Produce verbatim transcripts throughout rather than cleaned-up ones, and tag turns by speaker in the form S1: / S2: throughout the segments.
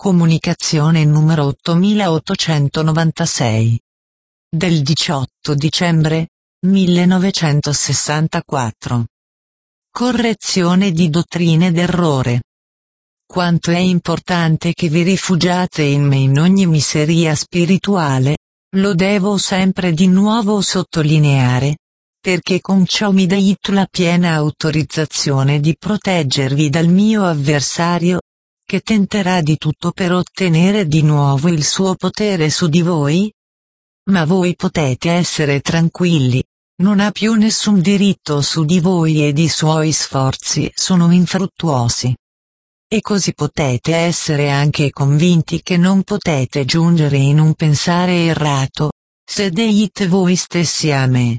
S1: Comunicazione numero ottomilaottocentonovantasei. Del diciotto dicembre millenovecentosessantaquattro. Correzione di dottrine d'errore. Quanto è importante che vi rifugiate in me in ogni miseria spirituale, lo devo sempre di nuovo sottolineare, perché con ciò mi dai la piena autorizzazione di proteggervi dal mio avversario, che tenterà di tutto per ottenere di nuovo il suo potere su di voi? Ma voi potete essere tranquilli, non ha più nessun diritto su di voi ed i suoi sforzi sono infruttuosi. E così potete essere anche convinti che non potete giungere in un pensare errato, se deite voi stessi a me.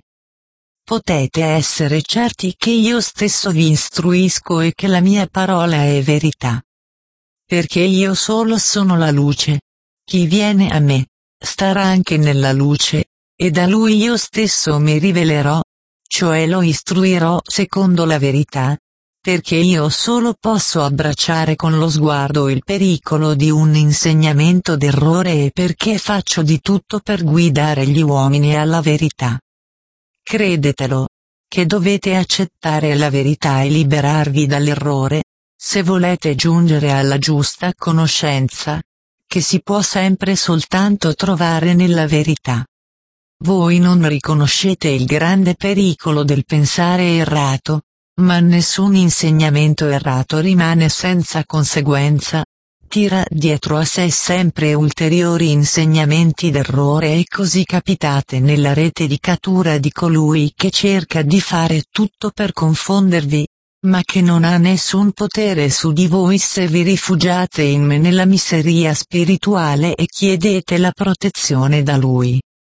S1: Potete essere certi che io stesso vi istruisco e che la mia parola è verità. Perché io solo sono la luce. Chi viene a me, starà anche nella luce, e da lui io stesso mi rivelerò, cioè lo istruirò secondo la verità, perché io solo posso abbracciare con lo sguardo il pericolo di un insegnamento d'errore e perché faccio di tutto per guidare gli uomini alla verità. Credetelo, che dovete accettare la verità e liberarvi dall'errore, se volete giungere alla giusta conoscenza, che si può sempre soltanto trovare nella verità. Voi non riconoscete il grande pericolo del pensare errato, ma nessun insegnamento errato rimane senza conseguenza, tira dietro a sé sempre ulteriori insegnamenti d'errore e così capitate nella rete di cattura di colui che cerca di fare tutto per confondervi, ma che non ha nessun potere su di voi se vi rifugiate in me nella miseria spirituale e chiedete la protezione da lui.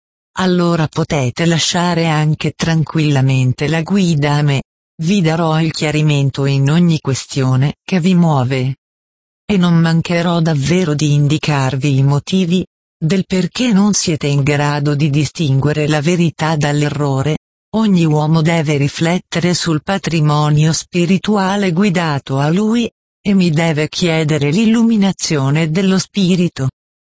S1: Allora potete lasciare anche tranquillamente la guida a me, vi darò il chiarimento in ogni questione che vi muove. E non mancherò davvero di indicarvi i motivi, del perché non siete in grado di distinguere la verità dall'errore. Ogni uomo deve riflettere sul patrimonio spirituale guidato a lui, e mi deve chiedere l'illuminazione dello spirito.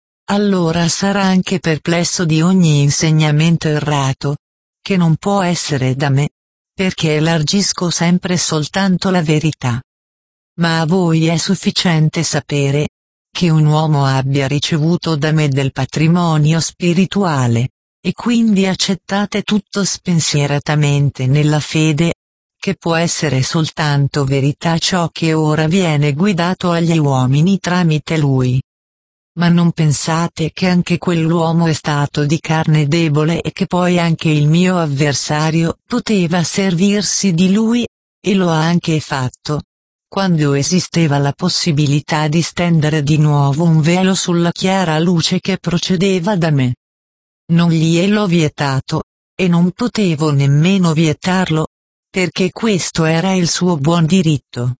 S1: Allora sarà anche perplesso di ogni insegnamento errato, che non può essere da me, perché elargisco sempre soltanto la verità. Ma a voi è sufficiente sapere, che un uomo abbia ricevuto da me del patrimonio spirituale, e quindi accettate tutto spensieratamente nella fede, che può essere soltanto verità ciò che ora viene guidato agli uomini tramite lui. Ma non pensate che anche quell'uomo è stato di carne debole e che poi anche il mio avversario poteva servirsi di lui, e lo ha anche fatto, quando esisteva la possibilità di stendere di nuovo un velo sulla chiara luce che procedeva da me. Non gliel'ho vietato, e non potevo nemmeno vietarlo, perché questo era il suo buon diritto.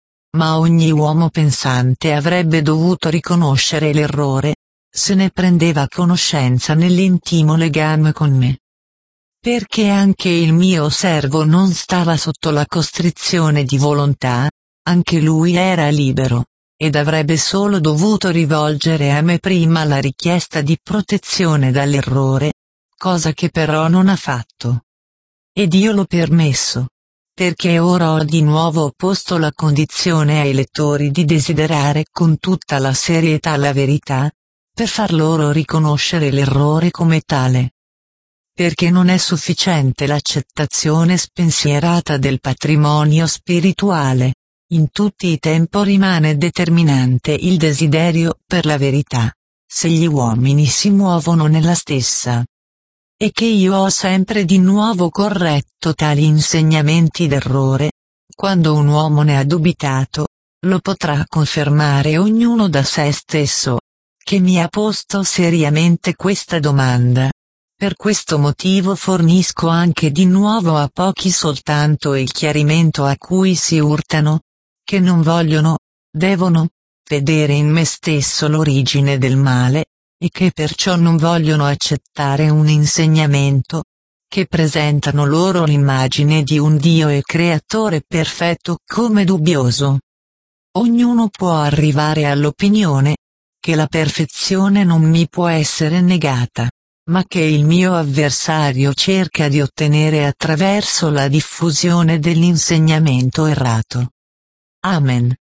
S1: Ma ogni uomo pensante avrebbe dovuto riconoscere l'errore, se ne prendeva conoscenza nell'intimo legame con me. Perché anche il mio servo non stava sotto la costrizione di volontà, anche lui era libero, ed avrebbe solo dovuto rivolgere a me prima la richiesta di protezione dall'errore, cosa che però non ha fatto. Ed io l'ho permesso, perché ora ho di nuovo posto la condizione ai lettori di desiderare con tutta la serietà la verità, per far loro riconoscere l'errore come tale. Perché non è sufficiente l'accettazione spensierata del patrimonio spirituale. In tutti i tempi rimane determinante il desiderio per la verità, se gli uomini si muovono nella stessa. E che io ho sempre di nuovo corretto tali insegnamenti d'errore, quando un uomo ne ha dubitato, lo potrà confermare ognuno da sé stesso, che mi ha posto seriamente questa domanda. Per questo motivo fornisco anche di nuovo a pochi soltanto il chiarimento a cui si urtano, che non vogliono, devono, vedere in me stesso l'origine del male, e che perciò non vogliono accettare un insegnamento, che presentano loro l'immagine di un Dio e Creatore perfetto come dubbioso. Ognuno può arrivare all'opinione, che la perfezione non mi può essere negata, ma che il mio avversario cerca di ottenere attraverso la diffusione dell'insegnamento errato. Amen.